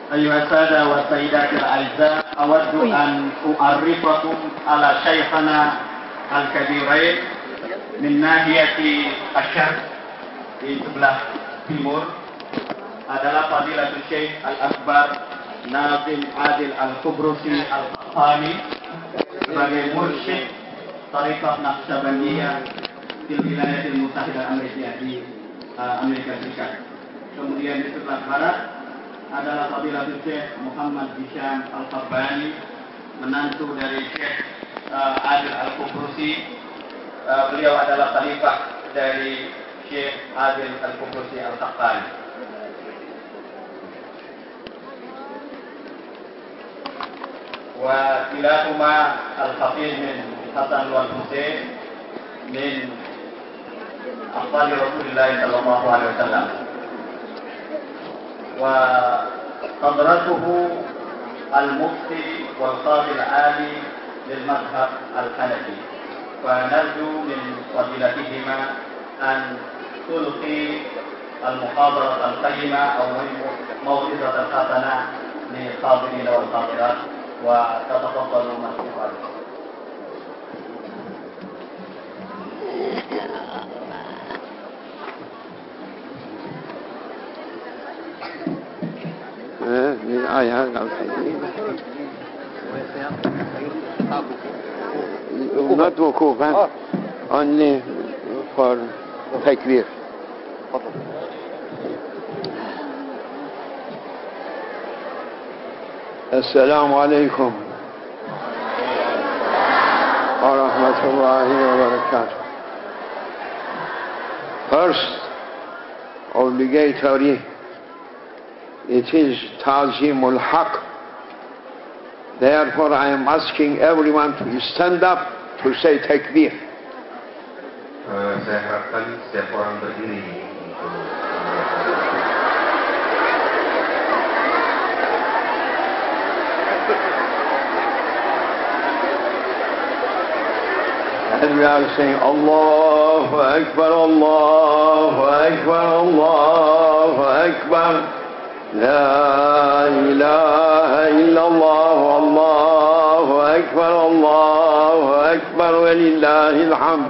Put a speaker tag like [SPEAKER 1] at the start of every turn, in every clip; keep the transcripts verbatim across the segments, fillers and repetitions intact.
[SPEAKER 1] أيها السادة والسيدات الأعزاء، أود أن أعرفكم على شيخنا الكبيرين من ناحية الشرق di sebelah timur adalah Fadilatul Syekh Al-Akbar Nazim Adil Al-Qubrusi Al-Qahtani sebagai mursyid Tariqah Naqsyabandiyah di Wilayatul Mutahidah Amerika di uh, Amerika Serikat. Kemudian di sebelah barat adalah Fadilatul Syekh Muhammad Hisham Al-Qabbani, menantu dari Syekh uh, Adil Al-Qubrusi. Uh, beliau adalah khalifah dari Syekh Adil Al-Qubrusi Al-Qahtani. Wa kilahuma al-Hafidh min Hasan wal Husain min afdali Rasulillah sallallahu alaihi wasallam. Wa hadratuhu al-mufti wal qadi al-ali lil madhhab al-hanafi. Wa narju min fadilatihima an تلقي المحاضرة القيمة أو موعظة حسنة للحاضرين والحاضرات وتتفضلوا مشكورا.
[SPEAKER 2] Not وقوفا only for تكبير. السلام عليكم ورحمة الله وبركاته. First, obligatory, it is Ta'zimul Haq. Therefore I am asking everyone to stand up to say takbir.
[SPEAKER 3] Uh, saya harapkan setiap orang berdiri untuk
[SPEAKER 2] and we are saying Allahu Akbar, Allahu Akbar, Allahu Akbar, La ilaha illallah, Allahu Akbar, Allahu Akbar, walillahil hamd.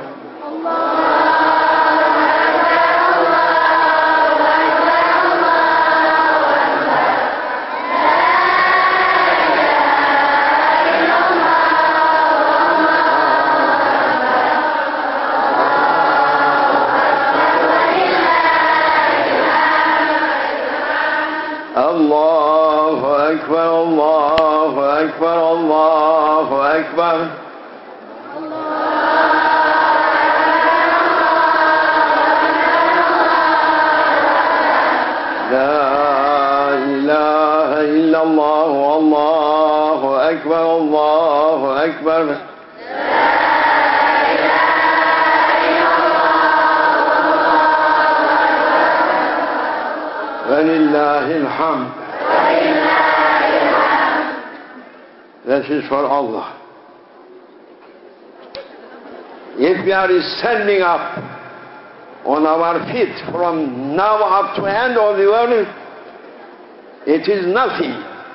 [SPEAKER 2] Allahu Akbar, Allahu Akbar, Allahu Akbar. La ilaha illallah, Allahu Akbar, Allahu Akbar. Walillahil hamd. That is for Allah. If we are standing up on our feet from now up to end of the world, it is nothing.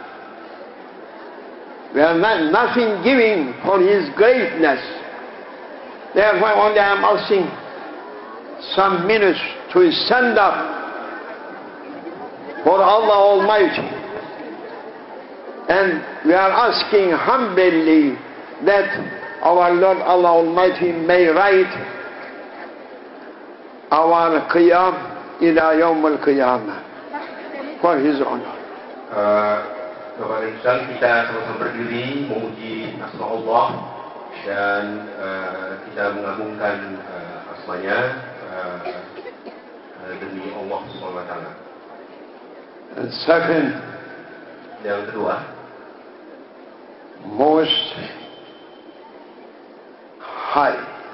[SPEAKER 2] We are not, nothing giving for His greatness. Therefore only I am asking some minutes to stand up for Allah Almighty. And we are asking humbly that our Lord Allah Almighty may write our qiyam ila yawm al-qiyamah for His honor.
[SPEAKER 3] Bapak dan Ibu, kita sama-sama berdiri memuji asma Allah dan uh, kita mengagungkan uh, asmanya uh, uh, demi Allah subhanahu wa taala.
[SPEAKER 2] And second,
[SPEAKER 3] yang kedua,
[SPEAKER 2] most high,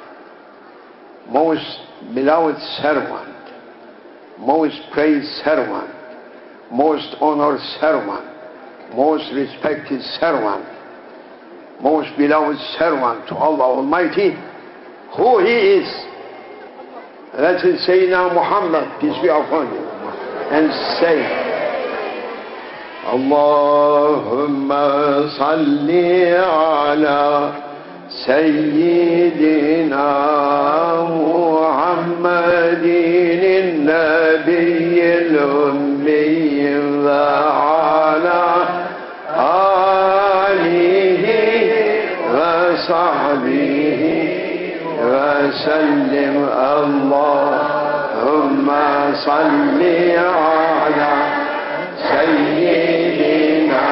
[SPEAKER 2] most beloved servant, most praised servant, most honored servant, most respected servant, most beloved servant to Allah Almighty, who He is. Let us say now Muhammad, peace be upon him, and say, اللهم صل على سيدنا محمد النبي الأمي وعلى آله وصحبه وسلم اللهم صل على سيدنا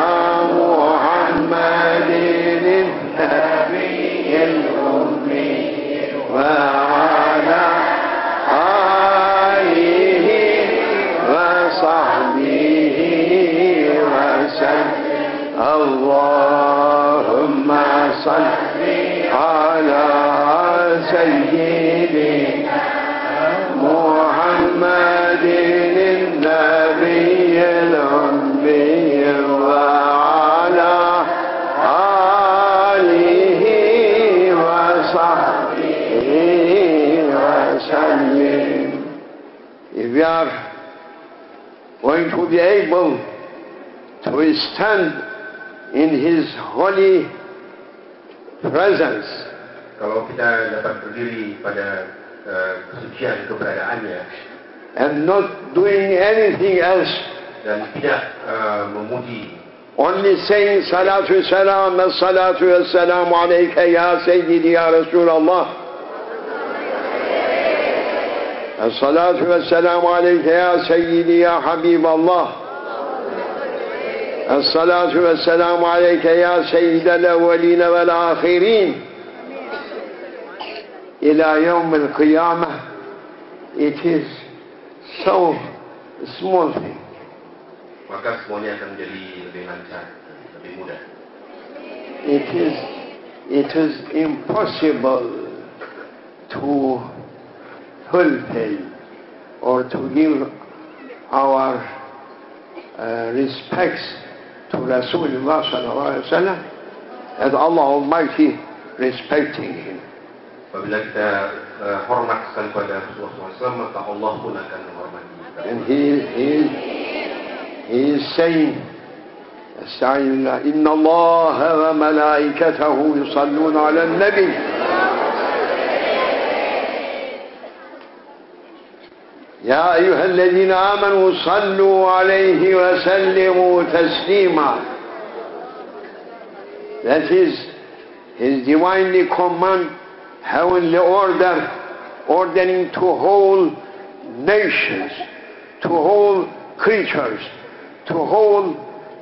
[SPEAKER 2] محمد النبي الأمي وعلى آله وصحبه وسلم اللهم صل على سيدنا محمد النبي الأمي وعلى آله وصحبه وسلم. If we are going to be able to stand in His holy presence,
[SPEAKER 3] kalau kita dapat berdiri pada uh, kesucian keberadaannya
[SPEAKER 2] and not doing anything else,
[SPEAKER 3] dan tidak uh, memuji,
[SPEAKER 2] only saying salatu salam wa salatu wa salamu alayka ya sayyidi ya Rasulullah, as-salatu wa salamu alayka ya sayyidi ya Habib Allah, as-salatu wa salamu alayka ya sayyid al-awwalin wal-akhirin ila yawm al-qiyamah. It is so small thing.
[SPEAKER 3] maka semuanya akan menjadi lebih lancar, lebih mudah.
[SPEAKER 2] It is, it is impossible to fulfill or to give our uh, respects to Rasulullah sallallahu alaihi wasallam as Allah Almighty respecting him.
[SPEAKER 3] Apabila kita uh, hormatkan kepada Rasulullah sallallahu alaihi wasallam, maka Allah pun akan menghormati kita.
[SPEAKER 2] And he, he, he is saying, إن الله وملائكته يصلون على النبي يا أيها الذين آمنوا صلوا عليه وسلموا تسليما. That is His divinely command, heavenly order, ordering to whole nations, to whole creatures, to whole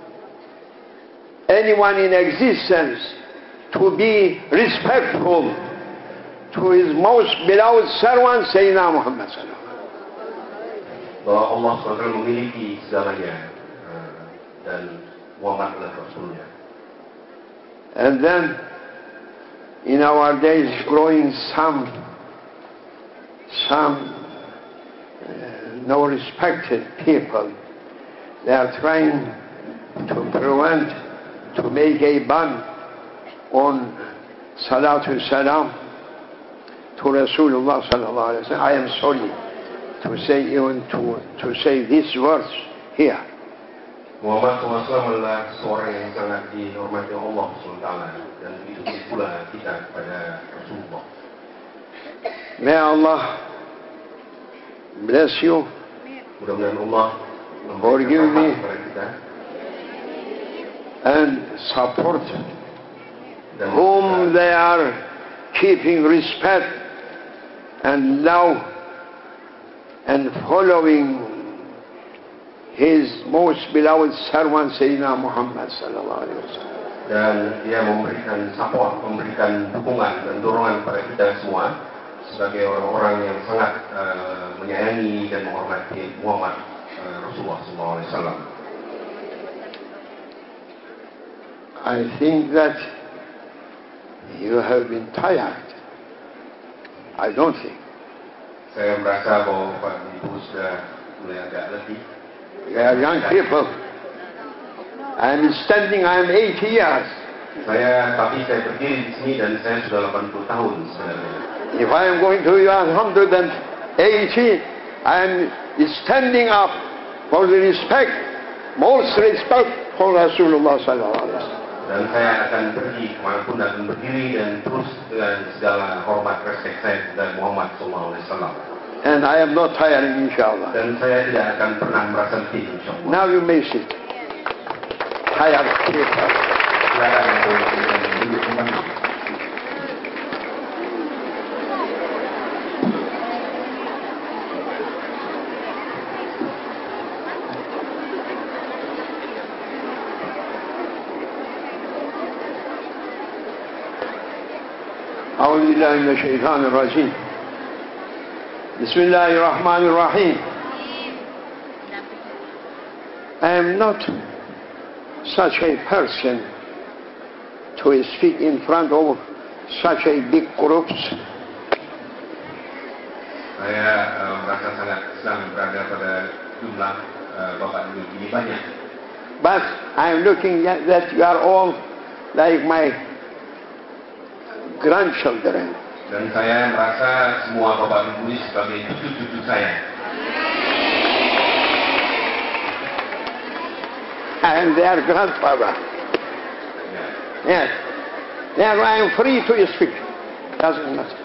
[SPEAKER 2] anyone in existence to be respectful to His most beloved servant Sayyidina Muhammad sallallahu alaihi wasallam.
[SPEAKER 3] Bahwa Allah subhanahu wa taala memiliki segalanya dan Muhammad adalah Rasulnya.
[SPEAKER 2] And then in our days growing some some uh, no respected people, they are trying to prevent, to make a ban on Salatu Salam to Rasulullah sallallahu alaihi wasallam. I am sorry to say even to, to say these words here.
[SPEAKER 3] Muhammad sallallahu alaihi wasallam adalah seorang yang sangat dihormati Allah subhanahu wa taala, dan begitu pula kita kepada Rasulullah.
[SPEAKER 2] May Allah bless you.
[SPEAKER 3] Mudah-mudahan Allah
[SPEAKER 2] forgive me
[SPEAKER 3] kepada kita
[SPEAKER 2] and support whom they are keeping respect and love and following His most beloved servant Sayyidina Muhammad sallallahu alaihi wasallam.
[SPEAKER 3] Dan dia memberikan support, memberikan dukungan dan dorongan pada kita semua sebagai orang-orang yang sangat uh, menyayangi dan menghormati Muhammad uh, Rasulullah sallallahu alaihi wasallam.
[SPEAKER 2] I think that you have been tired. I don't think.
[SPEAKER 3] Saya merasa bahwa Pak Ibu sudah mulai agak letih.
[SPEAKER 2] We are young people. I am standing, I am eighty years.
[SPEAKER 3] Saya, tapi saya berdiri di sini dan saya sudah delapan puluh tahun sebenarnya.
[SPEAKER 2] If I am going to be one hundred eighty, I am standing up for the respect most respect for Rasulullah sallallahu alaihi wasallam.
[SPEAKER 3] Dan saya akan pergi kemanapun dan berdiri dan terus dengan segala hormat respek saya kepada Muhammad sallallahu alaihi wasallam.
[SPEAKER 2] And I am not tiring, inshallah.
[SPEAKER 3] Dan saya tidak akan pernah merasa letih, insyaallah.
[SPEAKER 2] Now you may sit. Tired.
[SPEAKER 3] Silakan duduk kembali.
[SPEAKER 2] أعوذ بالله من الشيطان الرجيم. بسم الله الرحمن الرحيم. I am not such a person to speak in front of such a big groups.
[SPEAKER 3] Saya uh, merasa sangat senang berada pada jumlah uh, Bapak Ibu ini banyak.
[SPEAKER 2] But I am looking at that you are all like my grandchildren.
[SPEAKER 3] Dan saya merasa semua Bapak Ibu ini sebagai cucu-cucu saya.
[SPEAKER 2] And their grandfather.
[SPEAKER 3] Ya.
[SPEAKER 2] Yes. There I am free to speak. Doesn't matter.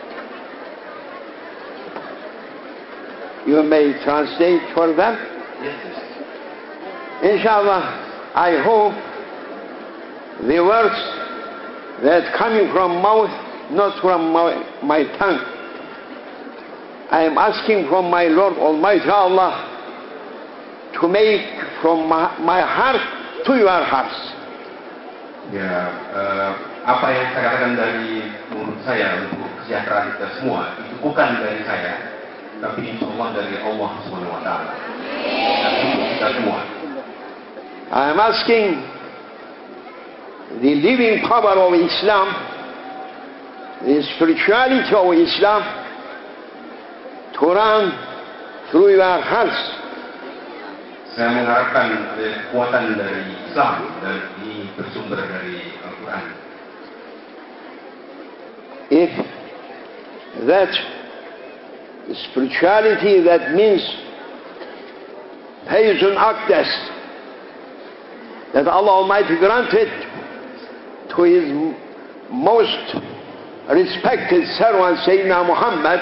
[SPEAKER 2] You may translate for them.
[SPEAKER 3] Yes.
[SPEAKER 2] Inshallah, I hope the words that coming from mouth, not from my, my tongue. I am asking from my Lord Almighty Allah to make from my, my heart to your hearts.
[SPEAKER 3] Ya, uh, apa yang saya katakan dari mulut saya untuk kesejahteraan kita semua itu bukan dari saya, tapi insya Allah dari Allah Subhanahu Wa Taala. Dan untuk kita semua.
[SPEAKER 2] I am asking the living power of Islam, the spirituality of Islam, to run through your hearts.
[SPEAKER 3] Saya mengharapkan ada kekuatan dari Islam dan ini bersumber dari Al-Quran.
[SPEAKER 2] If that spirituality that means Fayzun Aqdas, that Allah Almighty granted to His most respected servant Sayyidina Muhammad,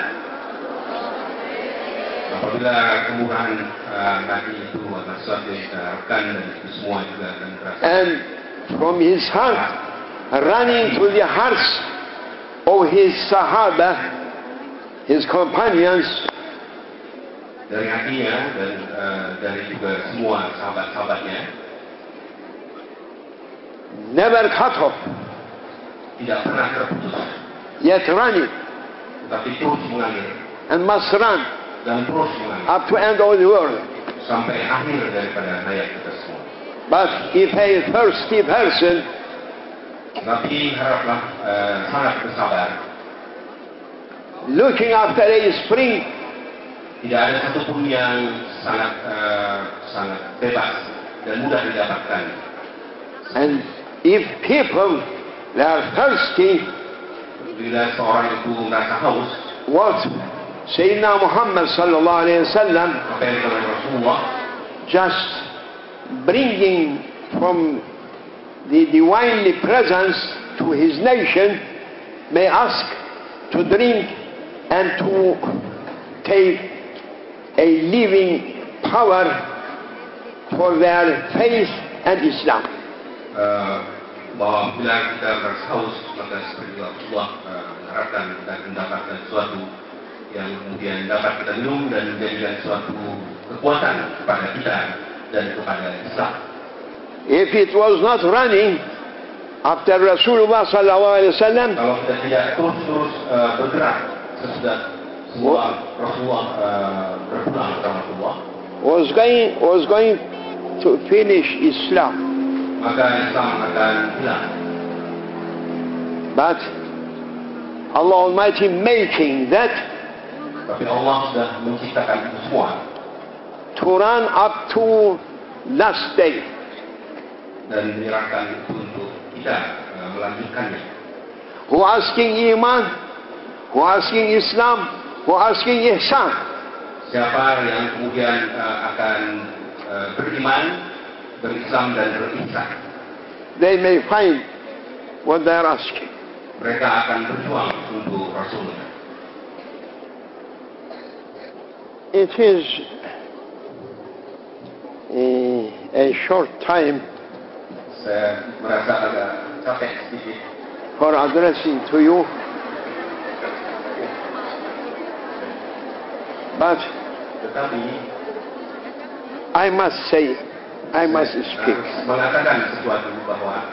[SPEAKER 3] apabila kemurahan uh, Nabi itu adalah sesuatu yang kita harapkan dan itu semua juga akan terasa.
[SPEAKER 2] and from His heart running to the hearts of His Sahaba, His companions,
[SPEAKER 3] Dari hatinya dan uh, dari juga semua sahabat-sahabatnya,
[SPEAKER 2] never cut off,
[SPEAKER 3] tidak pernah terputus,
[SPEAKER 2] yet running
[SPEAKER 3] tetapi terus mengalir
[SPEAKER 2] and must run
[SPEAKER 3] dan terus mengalir
[SPEAKER 2] up to end of the world.
[SPEAKER 3] sampai akhir daripada hayat kita semua.
[SPEAKER 2] But if a thirsty person
[SPEAKER 3] Tapi haraplah uh, sangat bersabar.
[SPEAKER 2] looking after a spring,
[SPEAKER 3] Tidak ada satupun yang sangat uh, sangat bebas dan mudah didapatkan.
[SPEAKER 2] and if people they are thirsty,
[SPEAKER 3] Bila seorang itu merasa haus,
[SPEAKER 2] what Sayyidina Muhammad sallallahu alaihi wasallam
[SPEAKER 3] apa yang dikatakan Rasulullah,
[SPEAKER 2] just bringing from the divinely presence to his nation may ask to drink and to take a living power for their faith and Islam.
[SPEAKER 3] uh, bahwa bila kita merasa haus, maka seperti Rasulullah uh, mengharapkan kita akan mendapatkan sesuatu yang kemudian dapat kita minum dan menjadikan suatu kekuatan kepada kita dan kepada Islam.
[SPEAKER 2] If it was not running after Rasulullah sallallahu alaihi wasallam,
[SPEAKER 3] Kalau kita tidak terus-terus uh, bergerak sesudah semua Rasulullah uh, berpulang kepada Rasulullah,
[SPEAKER 2] was going was going to finish Islam.
[SPEAKER 3] maka Islam akan hilang.
[SPEAKER 2] But Allah Almighty making that
[SPEAKER 3] Tapi Allah sudah menciptakan itu semua
[SPEAKER 2] to run up to last day.
[SPEAKER 3] dan menyerahkan itu untuk kita uh, melanjutkannya.
[SPEAKER 2] Who asking iman, who asking Islam, who asking ihsan.
[SPEAKER 3] Siapa yang kemudian uh, akan uh, beriman berislam dan berihsan.
[SPEAKER 2] They may find what they are asking.
[SPEAKER 3] Mereka akan berjuang untuk Rasul.
[SPEAKER 2] It is a, a short time
[SPEAKER 3] Saya merasa agak capek sedikit
[SPEAKER 2] for addressing to you, but
[SPEAKER 3] tetapi
[SPEAKER 2] I must say, I must speak.
[SPEAKER 3] harus mengatakan sesuatu bahwa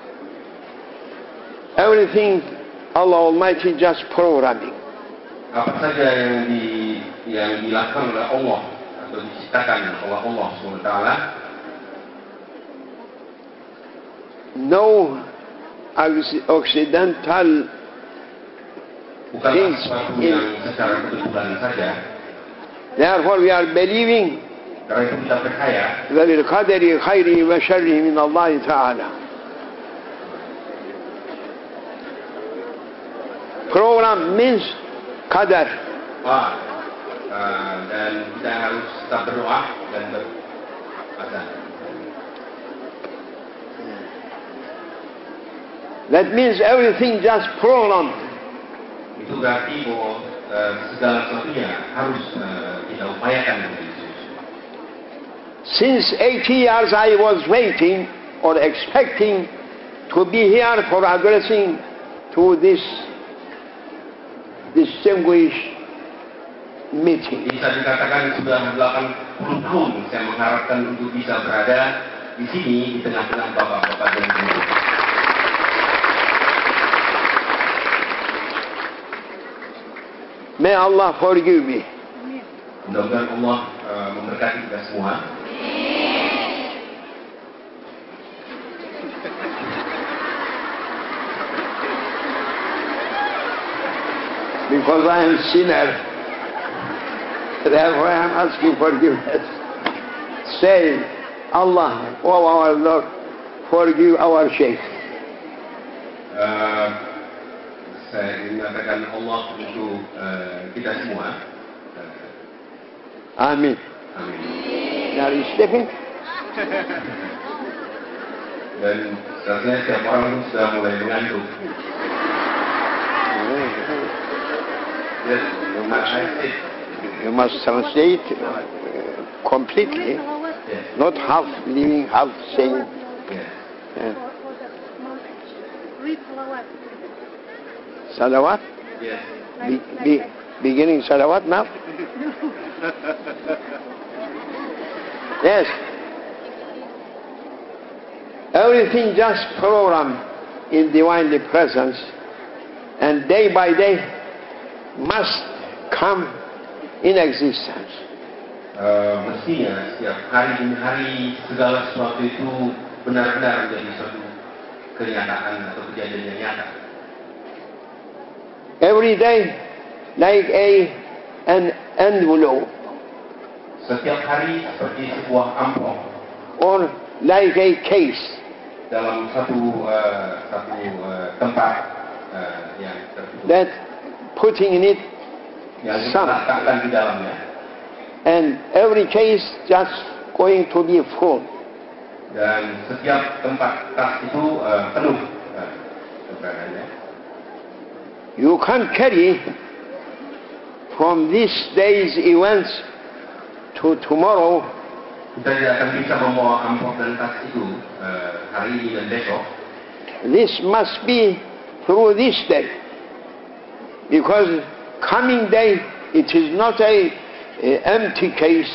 [SPEAKER 2] Everything Allah Almighty just programming.
[SPEAKER 3] apa saja yang di yang dilakukan oleh Allah atau diciptakan oleh Allah subhanahu wa taala,
[SPEAKER 2] No Occidental
[SPEAKER 3] bukanlah
[SPEAKER 2] things
[SPEAKER 3] sesuatu
[SPEAKER 2] in.
[SPEAKER 3] yang secara kebetulan saja.
[SPEAKER 2] Therefore we are believing
[SPEAKER 3] Karena itu kita percaya
[SPEAKER 2] وَبِالْقَدَرِ خَيْرِهِ وَشَرِّهِ مِنَ اللَّهِ تَعَالَى. Program means qadar.
[SPEAKER 3] ah, uh, dan kita harus tetap berdoa dan berazan.
[SPEAKER 2] That means everything just programmed.
[SPEAKER 3] Itu berarti bahwa uh, segala sesuatunya harus uh, kita upayakan menjadi sesuatu.
[SPEAKER 2] Since eighty years I was waiting or expecting to be here for addressing to this distinguished meeting.
[SPEAKER 3] Bisa dikatakan sudah delapan puluh tahun saya mengharapkan untuk bisa berada di sini di tengah-tengah bapak-bapak dan ibu.
[SPEAKER 2] May Allah forgive me.
[SPEAKER 3] Mudah-mudahan Allah uh, memberkati kita semua.
[SPEAKER 2] Because I am sinner, therefore I am asking forgiveness. Say, Allah, oh our Lord, forgive our Shaykh.
[SPEAKER 3] Uh, saya ingin mengatakan Allah untuk uh, kita semua. Uh,
[SPEAKER 2] Amin.
[SPEAKER 3] amin.
[SPEAKER 2] Are you sleeping?
[SPEAKER 3] Dan rasanya setiap orang sudah mulai mengantuk. Yes,
[SPEAKER 2] You must,
[SPEAKER 3] I see.
[SPEAKER 2] you must translate uh, completely,
[SPEAKER 3] Yes,
[SPEAKER 2] not half leaving, half saying.
[SPEAKER 3] yes.
[SPEAKER 2] Uh,
[SPEAKER 4] Read salawat.
[SPEAKER 2] salawat?
[SPEAKER 3] Yes.
[SPEAKER 2] Be, be, beginning salawat now? Yes. Everything just programmed in divinely presence, and day by day must come in existence.
[SPEAKER 3] Uh, mestinya setiap hari demi hari segala sesuatu itu benar-benar menjadi suatu kenyataan atau kejadian yang nyata.
[SPEAKER 2] Every day, like a an envelope
[SPEAKER 3] Setiap hari seperti sebuah amplop
[SPEAKER 2] or like a case.
[SPEAKER 3] dalam satu uh, satu uh, tempat uh, yang tertutup
[SPEAKER 2] That putting in it
[SPEAKER 3] yang
[SPEAKER 2] some,
[SPEAKER 3] diletakkan di dalamnya,
[SPEAKER 2] and every case just going to be full.
[SPEAKER 3] dan setiap tempat tas itu uh, penuh uh, keberadaannya.
[SPEAKER 2] You can't carry from this day's events to tomorrow
[SPEAKER 3] Kita tidak akan bisa membawa amplop dan tas itu uh, hari ini dan besok.
[SPEAKER 2] This must be through this day, because coming day it is not a, a empty case.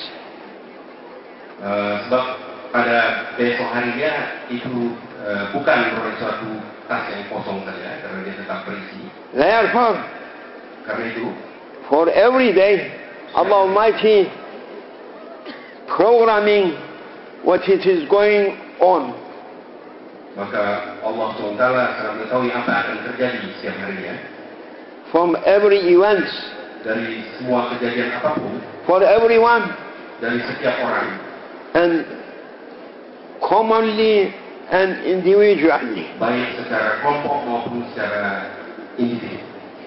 [SPEAKER 3] Uh, sebab pada besok harinya itu uh, bukan suatu tas yang kosong saja, karena dia tetap berisi.
[SPEAKER 2] Therefore,
[SPEAKER 3] Karena itu
[SPEAKER 2] for every day, Allah Almighty programming what it is going on.
[SPEAKER 3] maka Allah subhanahu wa taala sangat mengetahui apa yang akan terjadi setiap harinya
[SPEAKER 2] From every events,
[SPEAKER 3] dari semua kejadian apapun,
[SPEAKER 2] for everyone,
[SPEAKER 3] dari setiap orang,
[SPEAKER 2] and commonly and individually.
[SPEAKER 3] baik secara kelompok maupun secara individu.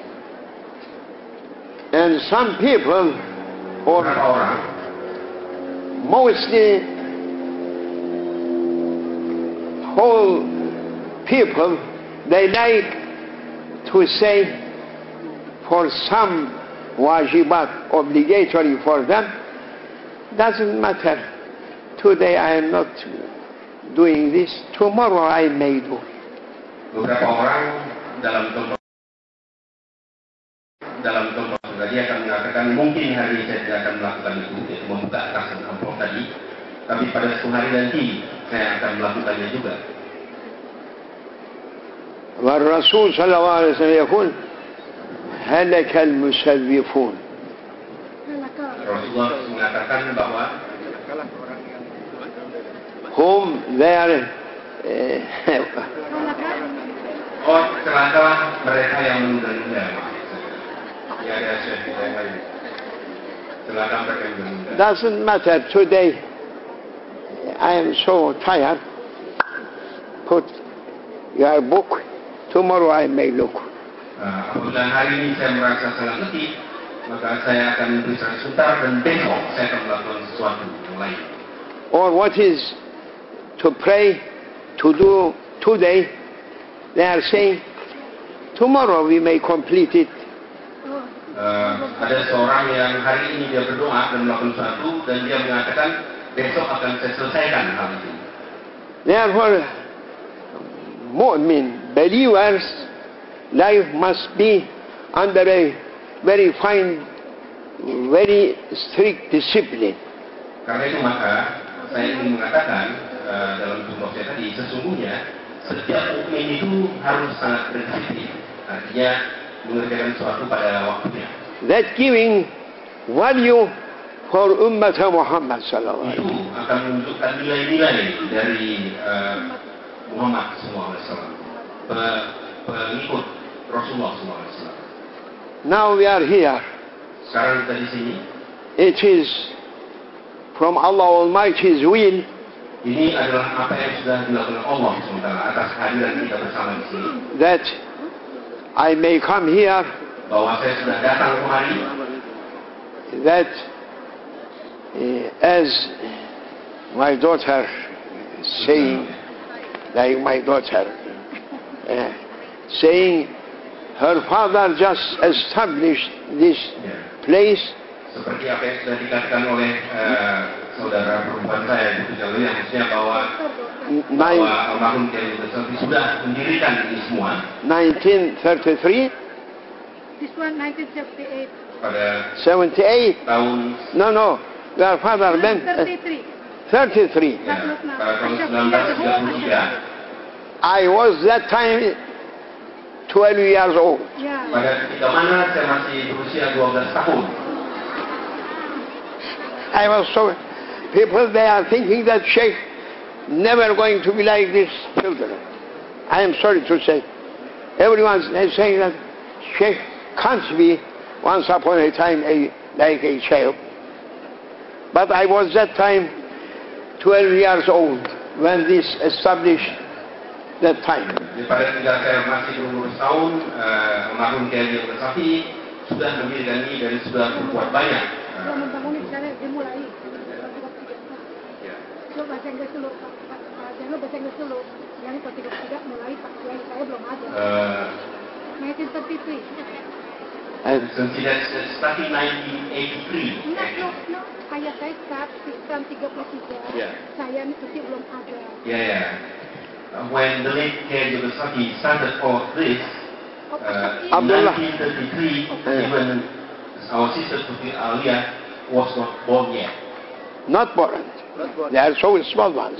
[SPEAKER 2] And some people, or
[SPEAKER 3] Beberapa orang
[SPEAKER 2] mostly whole people, they like to say for some wajibat obligatory for them, doesn't matter. Today I am not doing this, tomorrow I may do.
[SPEAKER 3] Beberapa orang dalam kelompok dalam kelompok dia akan mengatakan mungkin hari ini saya tidak akan melakukan itu, yaitu membuka tas dan amplop tadi, tapi pada suatu hari nanti saya akan melakukannya juga.
[SPEAKER 2] والرسول صلى الله عليه وسلم يقول هلك المسوفون.
[SPEAKER 3] Rasulullah mengatakan bahwa
[SPEAKER 2] whom they are
[SPEAKER 3] oh celakalah mereka yang menunda-nunda. Ya ada syekh yang lain. Celaka mereka yang menunda.
[SPEAKER 2] Doesn't matter today. I am so tired. Put your book. Tomorrow I may look.
[SPEAKER 3] Nah, apabila hari ini saya merasa sangat letih, maka saya akan beristirahat sebentar dan besok saya akan melakukan sesuatu yang lain.
[SPEAKER 2] Or what is to pray, to do today, they are saying, tomorrow we may complete it.
[SPEAKER 3] Uh, ada seorang yang hari ini dia berdoa dan melakukan sesuatu dan dia mengatakan besok akan saya selesaikan hal itu.
[SPEAKER 2] Therefore, mu'min, believers, life must be under a very fine, very strict discipline.
[SPEAKER 3] Karena itu maka saya ingin mengatakan uh, dalam contoh saya tadi, sesungguhnya setiap mukmin itu harus sangat berdisiplin. Artinya mengerjakan sesuatu pada waktunya.
[SPEAKER 2] That giving value for ummah Muhammad sallallahu alaihi wasallam.
[SPEAKER 3] Itu akan menunjukkan nilai-nilai dari uh, Muhammad sallallahu alaihi wasallam, pengikut Rasulullah sallallahu alaihi wasallam.
[SPEAKER 2] Now we are here.
[SPEAKER 3] Sekarang kita di sini.
[SPEAKER 2] It is from Allah Almighty's will.
[SPEAKER 3] Ini adalah apa yang sudah dilakukan Allah subhanahu wa taala atas kehadiran kita bersama di sini.
[SPEAKER 2] That I may come here.
[SPEAKER 3] Bahwa saya sudah datang kemari.
[SPEAKER 2] That uh, as my daughter saying, like my daughter uh, saying, her father just established this
[SPEAKER 3] yeah.
[SPEAKER 2] place.
[SPEAKER 3] Seperti apa yang sudah dikatakan oleh uh, saudara perempuan saya di Jalur, yang maksudnya bahwa bahwa almarhum Kiai Besari sudah mendirikan ini semua.
[SPEAKER 2] nineteen thirty-three.
[SPEAKER 4] This one nineteen seventy-eight.
[SPEAKER 3] Pada
[SPEAKER 2] seventy-eight.
[SPEAKER 3] Tahun.
[SPEAKER 2] No, no. Their father meant. Uh,
[SPEAKER 4] thirty-three.
[SPEAKER 2] thirty-three.
[SPEAKER 3] Ya, pada tahun seribu sembilan ratus tiga puluh tiga.
[SPEAKER 2] I was that time twelve years old.
[SPEAKER 4] Yeah.
[SPEAKER 3] Pada ketika mana saya masih berusia dua belas tahun.
[SPEAKER 2] I was so, people they are thinking that Sheikh never going to be like these children. I am sorry to say. Everyone is saying that Sheikh can't be once upon a time a, like a child. But I was that time twelve years old when this established that time.
[SPEAKER 3] Pada ketika saya masih berumur tahun, almarhum Kiai Besari sudah mendirikan ini dan sudah berbuat banyak.
[SPEAKER 4] Kalau membangun ini saya dimulai. Coba bahasa Inggris dulu, jangan bahasa Inggris dulu. Yang itu tidak tidak mulai Pak Kiai, saya belum ada. nineteen thirty-three.
[SPEAKER 2] And
[SPEAKER 3] since it started nineteen eighty-three.
[SPEAKER 4] Enggak, no, no. Ayah saya start tahun tiga puluh tiga.
[SPEAKER 3] Yeah.
[SPEAKER 4] Saya itu sih belum ada.
[SPEAKER 3] Yeah, yeah. Uh, when the late Kiai Besari started all this, uh, in nineteen thirty-three, uh, even our sister Tufi Alia was not born yet.
[SPEAKER 2] Not born. Not born. They are so small ones.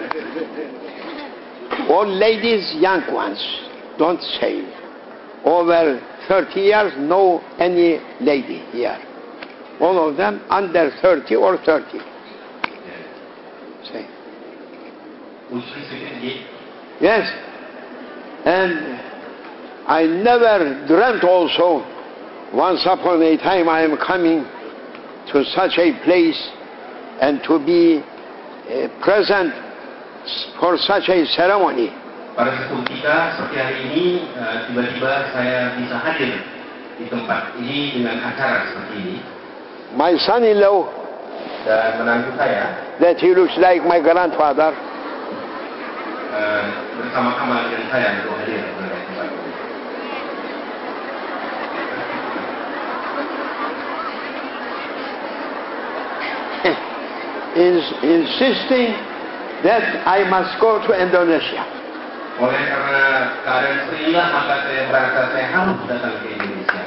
[SPEAKER 2] All ladies, young ones, don't say. Over thirty years, no any lady here. All of them under thirty or thirty.
[SPEAKER 3] Yeah.
[SPEAKER 2] Say.
[SPEAKER 3] Would you speak again?
[SPEAKER 2] Yes. And I never dreamt also, once upon a time I am coming to such a place and to be uh, present for such a ceremony.
[SPEAKER 3] Pada suatu ketika seperti hari ini, uh, tiba-tiba saya bisa hadir di tempat ini dengan acara seperti ini.
[SPEAKER 2] My son-in-law,
[SPEAKER 3] dan menantu saya,
[SPEAKER 2] that he looks like my grandfather,
[SPEAKER 3] uh, bersama-sama dengan saya untuk hadir pada tempat ini.
[SPEAKER 2] Is insisting that I must go to Indonesia.
[SPEAKER 3] Oleh karena keadaan seperti inilah maka saya merasa saya harus datang ke Indonesia.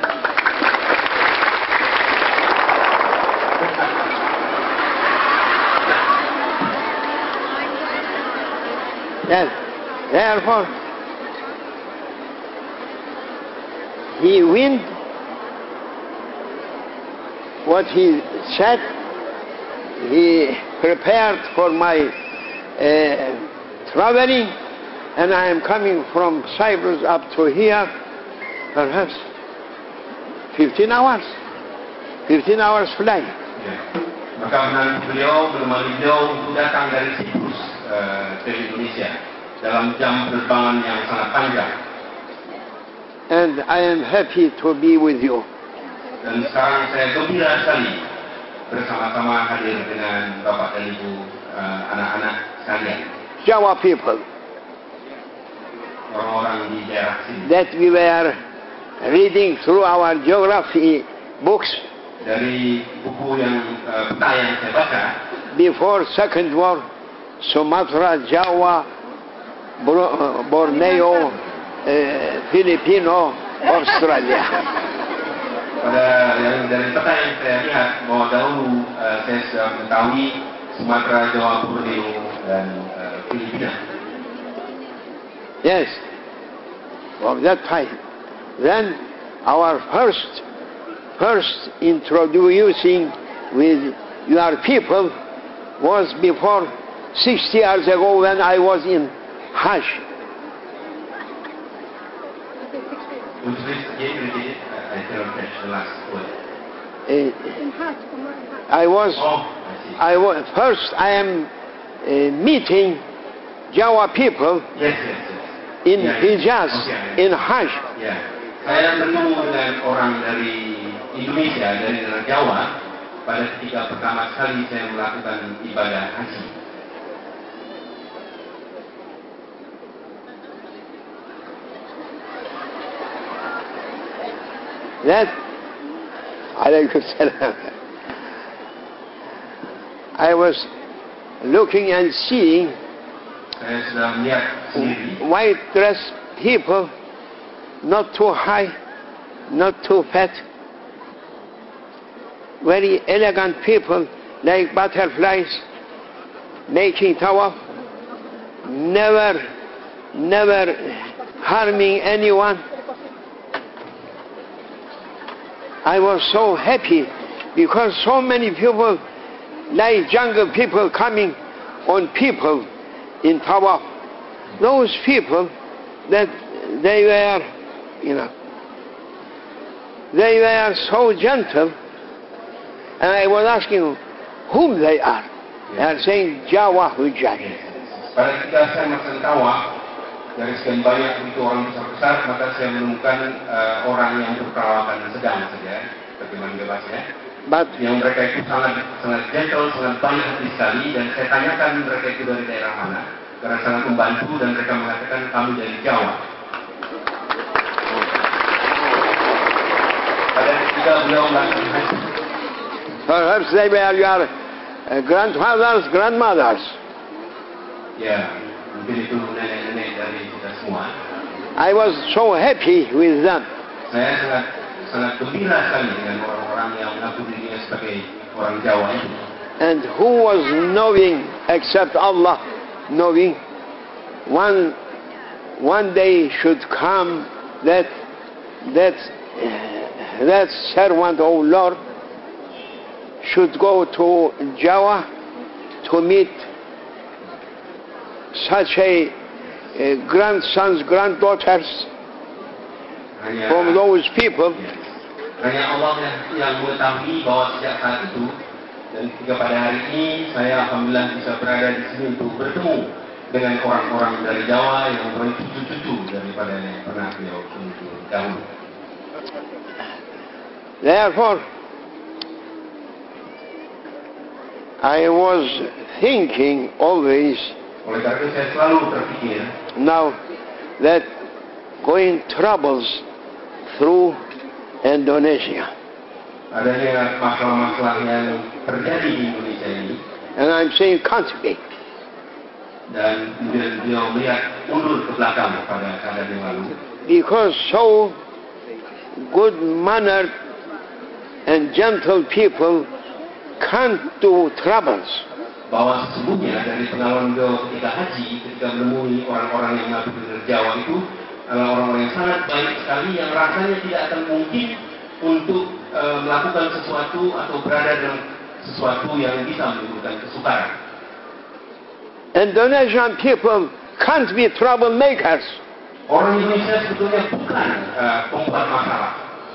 [SPEAKER 2] Yes. Therefore, he went what he said. He prepared for my uh, traveling, and I am coming from Cyprus up to here, perhaps fifteen hours, fifteen hours flight.
[SPEAKER 3] Ya. Maka menantu beliau menemani beliau untuk datang dari Siprus uh, ke Indonesia dalam jam penerbangan yang sangat panjang.
[SPEAKER 2] And I am happy to be with you.
[SPEAKER 3] Dan sekarang saya gembira sekali bersama-sama hadir dengan Bapak dan Ibu uh, anak-anak sekalian.
[SPEAKER 2] Jawa people
[SPEAKER 3] Orang-orang di daerah sini.
[SPEAKER 2] that we were reading through our geography books
[SPEAKER 3] Dari buku yang uh, peta yang saya baca
[SPEAKER 2] before Second War, Sumatra, Jawa, Bro- uh, Borneo, uh, Filipino, Australia.
[SPEAKER 3] pada yang dari peta yang saya lihat bahwa dahulu uh, saya sudah mengetahui Sumatera, Jawa, Borneo dan uh, Filipina.
[SPEAKER 2] Yes, of that time. Then our first, first introducing with your people was before sixty years ago when I was in Hajj.
[SPEAKER 3] Would you please again repeat it? I cannot catch the last word.
[SPEAKER 2] Uh,
[SPEAKER 4] In Hajj, Umrah in Hajj.
[SPEAKER 2] I was,
[SPEAKER 3] Oh, I see.
[SPEAKER 2] I was first. I am uh, meeting Jawa people
[SPEAKER 3] Yes, yes, yes.
[SPEAKER 2] in
[SPEAKER 3] Yeah,
[SPEAKER 2] Hijaz,
[SPEAKER 3] okay.
[SPEAKER 2] in Hajj.
[SPEAKER 3] Ya, saya bertemu dengan orang dari Indonesia, dari negara Jawa, pada ketika pertama kali saya melakukan ibadah haji.
[SPEAKER 2] That, alaykum salam. I was looking and seeing
[SPEAKER 3] Saya sudah melihat sendiri
[SPEAKER 2] white dressed people, not too high, not too fat, very elegant people like butterflies making tawaf, never, never harming anyone. I was so happy because so many people, like jungle people coming on people in tawaf. Those people that they were, you know, they were so gentle, and I was asking whom they are. They are saying Jawa Hujjaj.
[SPEAKER 3] pada ketika saya melakukan tawaf dari sekian banyak begitu orang besar-besar, maka saya menemukan uh, orang yang berperawakan sedang saja, bagaimana bebasnya.
[SPEAKER 2] But
[SPEAKER 3] Yang mereka itu sangat sangat gentle, sangat baik hati sekali, dan saya tanyakan mereka itu dari daerah mana, karena sangat membantu dan mereka mengatakan kami dari Jawa. Pada ketika beliau melakukan haji,
[SPEAKER 2] perhaps they were your uh, grandfathers, grandmothers.
[SPEAKER 3] ya mungkin itu nenek-nenek dari kita semua.
[SPEAKER 2] I was so happy with them.
[SPEAKER 3] Saya sangat sangat gembira sekali dengan orang-orang yang mengaku dirinya sebagai orang Jawa itu.
[SPEAKER 2] And who was knowing except Allah, knowing one one day should come that that that servant of Lord should go to Java to meet such a, a grandsons, granddaughters
[SPEAKER 3] Hanya,
[SPEAKER 2] from those people.
[SPEAKER 3] ya, hanya Allah yang, yang mengetahui bahwa sejak saat itu dan ketika pada hari ini saya alhamdulillah bisa berada di sini untuk bertemu dengan orang-orang dari Jawa yang mempunyai cucu-cucu daripada yang pernah beliau kunjungi dahulu.
[SPEAKER 2] Therefore, I was thinking always
[SPEAKER 3] Oleh karena itu saya selalu terpikir,
[SPEAKER 2] now that going troubles through Indonesia.
[SPEAKER 3] Adanya masalah-masalah yang terjadi di Indonesia ini.
[SPEAKER 2] And I'm saying can't be.
[SPEAKER 3] Dan kemudian beliau melihat mundur ke belakang pada keadaan yang lalu.
[SPEAKER 2] Because so good mannered and gentle people can't do troubles.
[SPEAKER 3] Bahwa sesungguhnya dari pengalaman beliau ketika haji, ketika menemui orang-orang yang mengaku benar Jawa itu adalah orang-orang yang sangat baik sekali yang rasanya tidak akan mungkin untuk e, melakukan sesuatu atau berada dalam sesuatu yang bisa menimbulkan kesukaran.
[SPEAKER 2] Indonesian people can't be troublemakers.
[SPEAKER 3] Orang Indonesia sebetulnya bukan uh, pembuat masalah.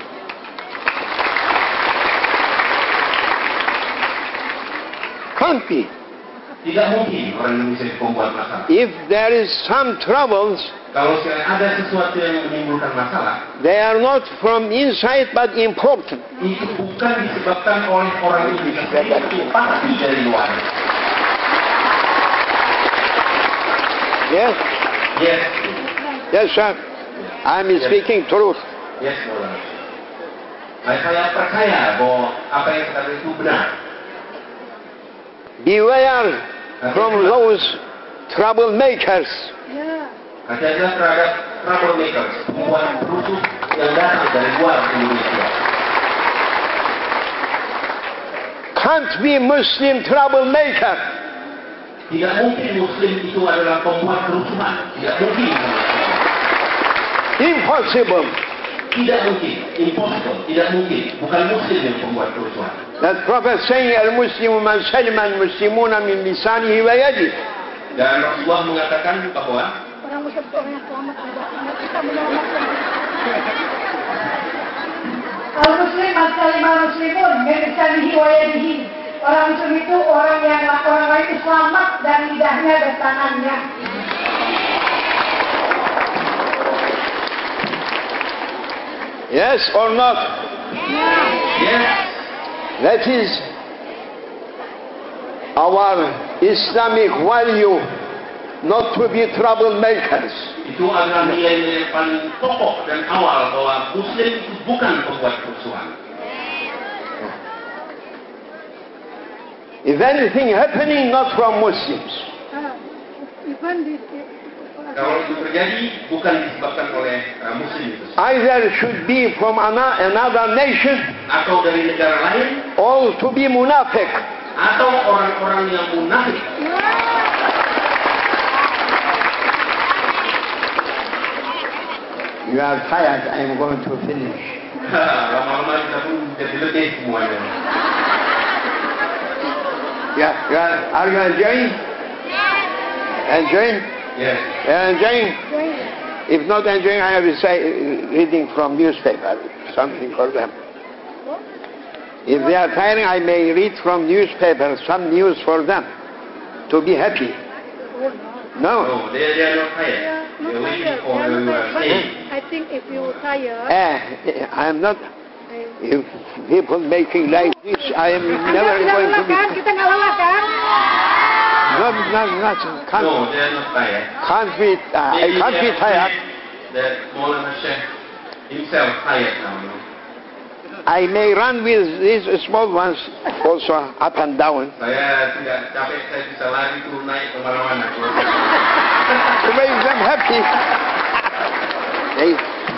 [SPEAKER 2] Can't be.
[SPEAKER 3] Tidak mungkin orang Indonesia itu pembuat masalah.
[SPEAKER 2] If there is some troubles,
[SPEAKER 3] kalau sekali ada sesuatu yang menimbulkan masalah,
[SPEAKER 2] they are not from inside but important.
[SPEAKER 3] Itu bukan disebabkan oleh orang Indonesia, itu pasti dari luar.
[SPEAKER 2] Yes?
[SPEAKER 3] Yes.
[SPEAKER 2] Yes, sir. I'm yes. speaking truth.
[SPEAKER 3] Yes, Lord. Saya percaya bahwa apa yang saya katakan itu benar.
[SPEAKER 2] Beware from those troublemakers.
[SPEAKER 3] Hati-hatilah terhadap troublemakers, pembuat rusuh yang datang dari luar Indonesia.
[SPEAKER 2] Can't be Muslim troublemaker.
[SPEAKER 3] Tidak mungkin Muslim itu adalah pembuat kerusuhan. Tidak mungkin.
[SPEAKER 2] Impossible.
[SPEAKER 3] Tidak mungkin. Impossible. Tidak mungkin. Bukan Muslim yang pembuat kerusuhan.
[SPEAKER 2] That Prophet saying al-Muslimu man salima al-Muslimuna min lisanihi wa yadihi.
[SPEAKER 3] Dan Rasulullah mengatakan bahwa
[SPEAKER 4] orang Muslim itu orang yang selamat. Kita menyelamatkan. Al-Muslim man salima al-Muslimun min lisanihi wa yadihi. Orang Muslim itu orang yang orang lain itu selamat dari lidahnya dan tangannya.
[SPEAKER 2] Yes or not?
[SPEAKER 3] Yes.
[SPEAKER 2] That is our Islamic value, not to be troublemakers.
[SPEAKER 3] Itu adalah nilai-nilai paling pokok dan awal bahwa Muslim itu bukan pembuat kerusuhan.
[SPEAKER 2] If anything happening, not from Muslims.
[SPEAKER 3] Kalau itu terjadi, bukan disebabkan oleh uh, Muslim itu.
[SPEAKER 2] Either should be from another nation,
[SPEAKER 3] atau dari negara lain,
[SPEAKER 2] or to be munafik,
[SPEAKER 3] atau orang-orang yang munafik.
[SPEAKER 2] You are tired. I am going to finish.
[SPEAKER 3] Lama-lama kita pun jadi letih semuanya.
[SPEAKER 2] Yeah, you are, are you enjoying?
[SPEAKER 4] Yes.
[SPEAKER 2] Enjoying?
[SPEAKER 3] Yes.
[SPEAKER 2] You are enjoying? If not enjoying, I will say reading from newspaper, something for them. If they are tiring, I may read from newspaper some news for them to be happy. No.
[SPEAKER 3] No, they, they are not tired.
[SPEAKER 4] Not
[SPEAKER 3] They are waiting
[SPEAKER 4] tired.
[SPEAKER 3] for
[SPEAKER 4] They are
[SPEAKER 3] the
[SPEAKER 4] not
[SPEAKER 3] uh,
[SPEAKER 4] tired.
[SPEAKER 3] stay.
[SPEAKER 4] I think if you tired,
[SPEAKER 2] Eh, I am not. If people making like this, I am never going to be.
[SPEAKER 4] Kita nggak lelah kan?
[SPEAKER 2] Not, not, not. Can't,
[SPEAKER 3] No, they are not tired.
[SPEAKER 2] can't be. Uh, I can't be tired.
[SPEAKER 3] That Maulana Sheikh himself tired now. No?
[SPEAKER 2] I may run with these small ones also up and down
[SPEAKER 3] Saya tidak capek, saya bisa lari turun naik kemana-mana.
[SPEAKER 2] to make them happy. Hey,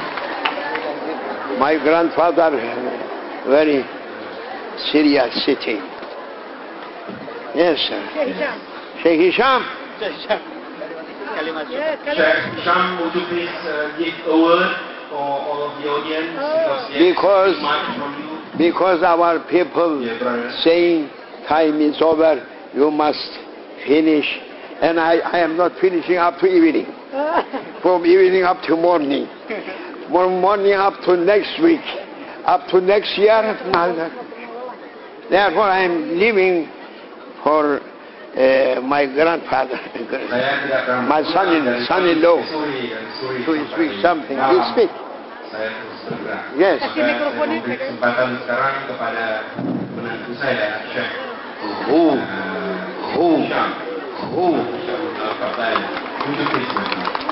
[SPEAKER 2] my grandfather, very serious sitting. Yes, sir. Sheikh Hisham.
[SPEAKER 4] Ya, kalian
[SPEAKER 3] Sheikh Hisham, would you please uh, give a word for all of the audience?
[SPEAKER 2] Because,
[SPEAKER 3] yes, much from you.
[SPEAKER 2] because our people
[SPEAKER 3] Yeah, brother.
[SPEAKER 2] saying time is over, you must finish. And I, I am not finishing up to evening. From evening up to morning. From morning up to next week. Up to next year. Therefore I am leaving for uh, my grandfather.
[SPEAKER 3] Saya tidak akan
[SPEAKER 2] My son-in- son-in-law.
[SPEAKER 3] Sorry, I'm sorry.
[SPEAKER 2] To speak something. You speak.
[SPEAKER 3] Saya terus bergerak.
[SPEAKER 2] Yes.
[SPEAKER 3] Saya saya memberi kesempatan sekarang kepada menantu saya, Syekh
[SPEAKER 2] Who?
[SPEAKER 3] uh,
[SPEAKER 2] Who?
[SPEAKER 3] Hisham.
[SPEAKER 2] Who?
[SPEAKER 3] Uh,
[SPEAKER 1] partai untuk Islam.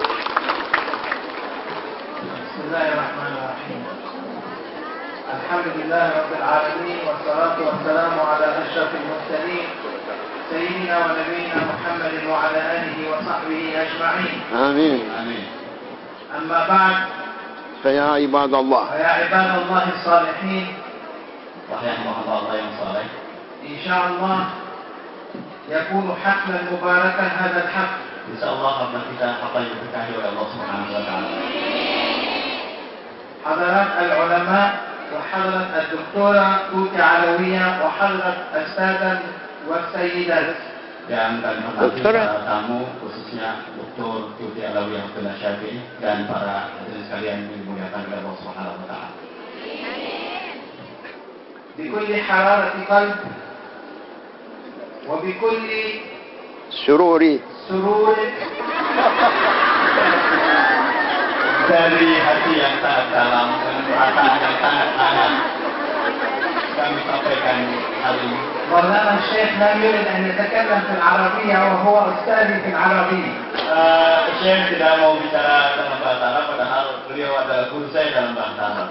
[SPEAKER 5] Bismillahirrahmanirrahim. Alhamdulillah Rabbil Alamin. Wassalatu wassalamu ala ashrafil mursalin Sayyidina wa Nabiyina Muhammadin wa ala alihi wa sahbihi ajma'in.
[SPEAKER 2] Amin.
[SPEAKER 1] Amin.
[SPEAKER 5] Amma ba'd.
[SPEAKER 2] فيا عباد الله
[SPEAKER 5] فيا عباد الله الصالحين.
[SPEAKER 1] Wahai hamba Allah yang saleh,
[SPEAKER 5] Insyaallah yakunu haflan mubarakan hadzal hafl.
[SPEAKER 1] insyaallah haflah kita apa yang diberkahi oleh Allah Subhanahu wa taala.
[SPEAKER 5] حضرات العلماء وحضرة الدكتورة توتي علوية وحضرة السادة والسيدات.
[SPEAKER 1] Dan kami hormati para tamu, khususnya Doktor Tuti Alawiyah Abdullah Syafi'i dan para hadirin sekalian yang dimuliakan oleh Allah Subhanahu wa taala.
[SPEAKER 5] بكل حرارة قلب وبكل
[SPEAKER 2] سروري
[SPEAKER 5] سرور
[SPEAKER 1] Dari hati yang sangat dalam dan perasaan yang sangat hangat kami sampaikan hal ini.
[SPEAKER 5] مولانا الشيخ لا يريد أن يتكلم في العربية وهو أستاذي في العربية.
[SPEAKER 1] Uh, Syekh tidak mau bicara dalam bahasa Arab, padahal beliau adalah guru saya dalam bahasa Arab.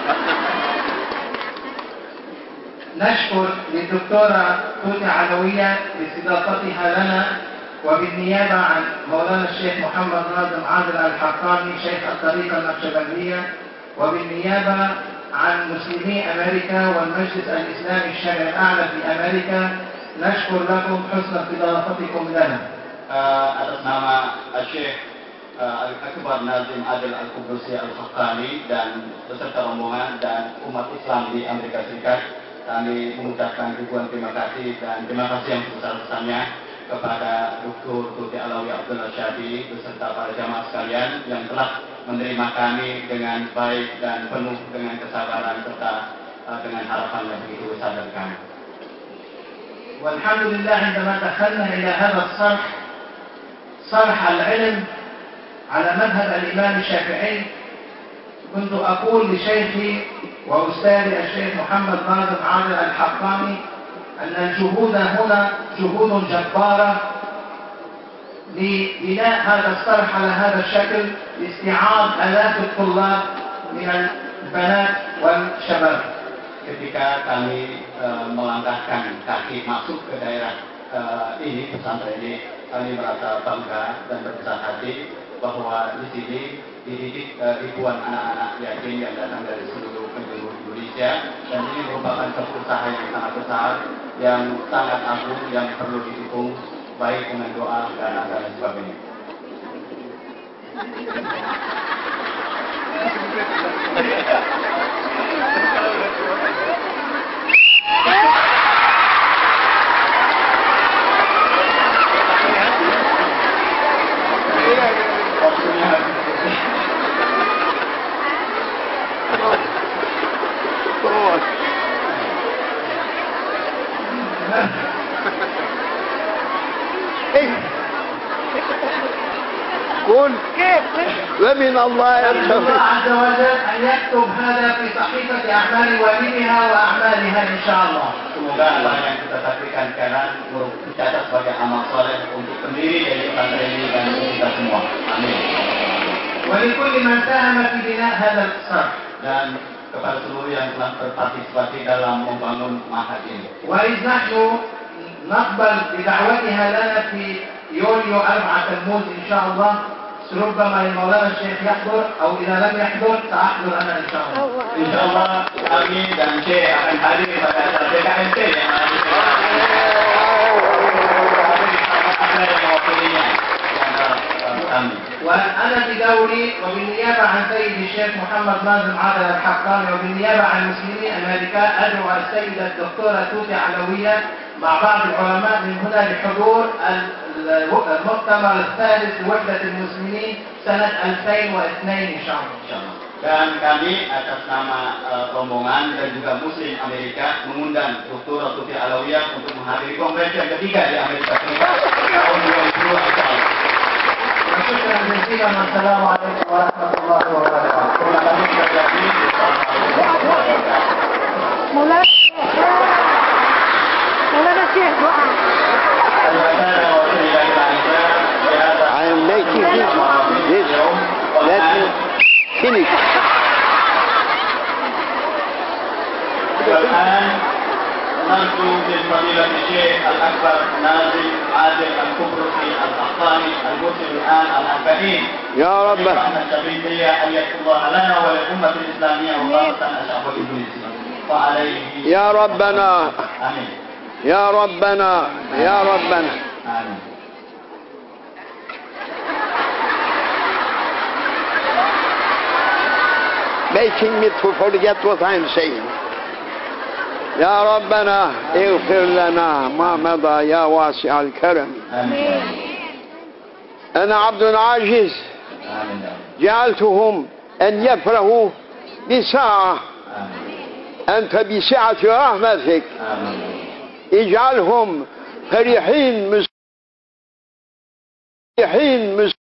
[SPEAKER 5] نشكر للدكتورة توتي علوية لاستضافتها لنا وبالنيابة عن مولانا الشيخ محمد ناظم عادل الحقاني شيخ الطريقة النقشبندية وبالنيابة عن مسلمي أمريكا والمجلس الإسلامي الشرعي الأعلى في أمريكا نشكر لكم حسن استضافتكم لنا.
[SPEAKER 1] Uh, atas nama Syekh uh, Al-Akbar Nazim Adil Al-Qudusi Al-Haqqani dan beserta rombongan dan umat Islam di Amerika Serikat, kami mengucapkan ribuan terima kasih dan terima kasih yang sebesar-besarnya kepada Doktor Tuti Alawiyah Abdullah Syafi'i beserta para jamaah sekalian yang telah menerima kami dengan baik dan penuh dengan kesabaran serta uh, dengan harapan yang begitu besar dari kami.
[SPEAKER 5] والحمد لله عندما دخلنا إلى هذا الصرح صرح العلم على مذهب الإمام الشافعي كنت أقول لشيخي وأستاذي الشيخ محمد ناظم عادل الحقاني أن الجهود هنا جهود جبارة لبناء هذا الصرح على هذا الشكل لاستيعاب آلاف الطلاب من البنات والشباب.
[SPEAKER 1] Ketika kami e, melangkahkan kaki masuk ke daerah e, ini, pesantren ini, kami merasa bangga dan berbesar hati bahwa di sini dididik e, ribuan anak-anak yatim yang datang dari seluruh penjuru Indonesia, dan ini merupakan satu usaha yang sangat besar, yang sangat agung, yang perlu didukung baik dengan doa dan dan sebagainya.
[SPEAKER 2] قل ومن الله
[SPEAKER 5] نسأل الله
[SPEAKER 2] يرتضي.
[SPEAKER 5] عز وجل أن يكتب هذا في صحيفة أعمال والدها وأعمالها إن شاء الله.
[SPEAKER 1] Semoga Allah yang kita saksikan sekarang dicatat sebagai amal soleh untuk pendiri dari pesantren ini dan untuk kita semua. Amin.
[SPEAKER 5] ولكل من ساهم في بناء هذا الصرح.
[SPEAKER 1] Dan kepada seluruh yang telah berpartisipasi dalam membangun ma'had ini.
[SPEAKER 5] وإذ نحن نقبل بدعوتها لنا في يوليو أربعة تموز إن شاء الله ربما مولانا الشيخ يحضر أو إذا لم يحضر سأحضر أنا إن شاء الله.
[SPEAKER 1] Insya Allah kami dan Syekh akan hadir pada acara B K M T yang ada yang mewakilinya di antara kami.
[SPEAKER 5] وأنا بدوري وبالنيابة عن سيد الشيخ محمد ناظم عادل الحقاني وبالنيابة عن مسلمي أمريكا أدعو السيدة الدكتورة توتي علوية مع بعض العلماء من هنا لحضور المؤتمر الثالث لوحدة المسلمين سنة ألفين واثنين إن شاء الله.
[SPEAKER 1] Dan kami atas nama uh, rombongan dan juga Muslim Amerika mengundang Doktor Tuti Alawiyah untuk menghadiri konferensi yang ketiga di Amerika Serikat tahun dua ribu dua puluh.
[SPEAKER 5] شكرا جزيلا والسلام عليكم ورحمة الله وبركاته.
[SPEAKER 1] Terima kasih sekali lagi.
[SPEAKER 4] مولانا مولانا الشيخ دعاء.
[SPEAKER 1] Terima kasih. الأكبر ناظم عادل القبرصي القحطاني المرشد الآن الأربعين.
[SPEAKER 2] يا رب
[SPEAKER 1] الرحمة الشريفية أن يكتب الله لنا وللأمة الإسلامية وخاصة الشعب الإندونيسي وعليه.
[SPEAKER 2] يا ربنا
[SPEAKER 1] آمين.
[SPEAKER 2] يا ربنا يا ربنا.
[SPEAKER 1] آمين.
[SPEAKER 2] Making me to forget what I'm saying. يا ربنا اغفر لنا ما مضى يا واسع الكرم.
[SPEAKER 1] آمين.
[SPEAKER 2] أنا عبد عاجز
[SPEAKER 1] آمين.
[SPEAKER 2] جعلتهم أن يفرحوا بساعة،
[SPEAKER 1] آمين.
[SPEAKER 2] أنت بسعة رحمتك
[SPEAKER 1] آمين.
[SPEAKER 2] اجعلهم فرحين مسرحين